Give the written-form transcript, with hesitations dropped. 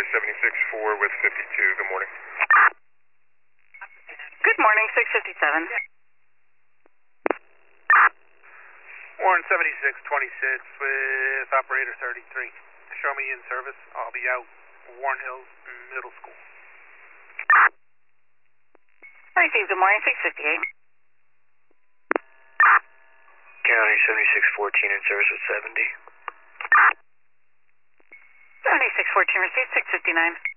76-4 with 52. Good morning. Good morning, 657. Warren 7626 with operator 33. Show me in service. I'll be out Warren Hills Middle School. Received. Good morning, 658. County 7614 in service with 70. 7614 received, 659.